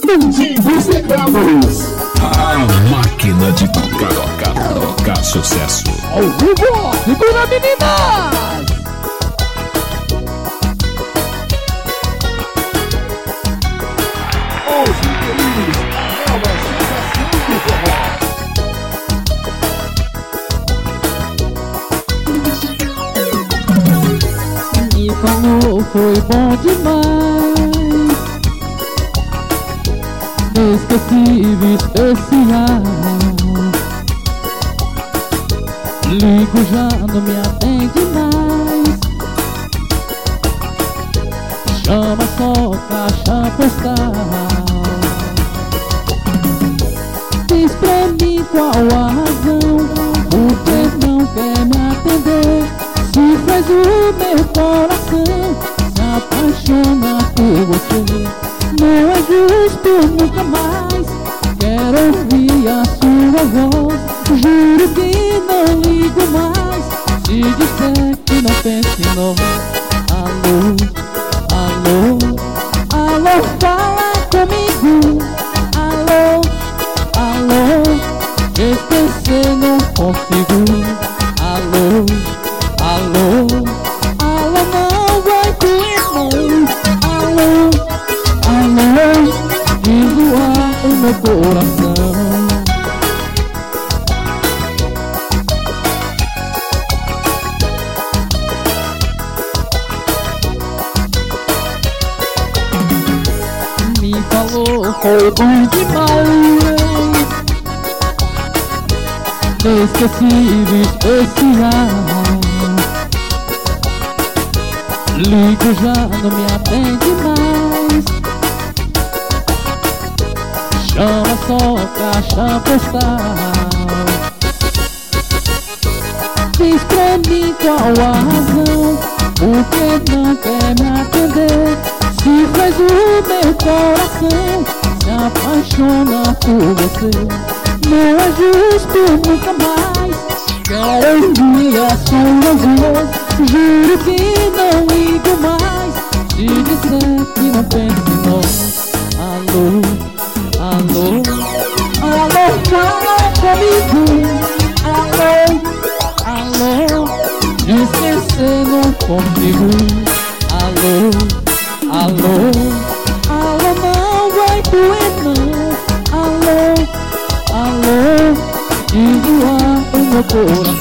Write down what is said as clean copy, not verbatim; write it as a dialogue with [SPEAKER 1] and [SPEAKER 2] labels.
[SPEAKER 1] Mendigos Teclados.
[SPEAKER 2] A máquina de tocar sucesso.
[SPEAKER 1] Ao vivo, segura meninas. Os meninos, nova sensação do forró.
[SPEAKER 3] Me falou, foi bom demais, inesquecível, especial. Ligo, já não me atende mais. Chama só caixa postal. Diz pra mim qual a razão, por que não quer me atender? Se faz o meu coração se apaixona por você. Não é justo, nunca mais quero ouvir a sua voz. Juro que não ligo mais se disser que não penso em nós. Alô, alô, alô, fala comigo. Alô, alô, esquecer não consigo. Alô, alô, alô, não vai doer não. Alô, alô, diz o meu coração. Me falou, foi bom demais, inesquecível, especial. Ligo, já não me atende mais. Chama só caixa postal. Diz pra mim qual a razão, por que não quer me atender? Se faz o meu coração se apaixona por você. Não é justo, nunca mais quero ouvir a sua voz. Juro que não ligo mais se disser que não penso em nós. Alô, alô, alô, fala comigo. Alô, alô, esquecer não consigo. Alô, alô, alô, não vai doer não. Alô, alô, diz o meu coração.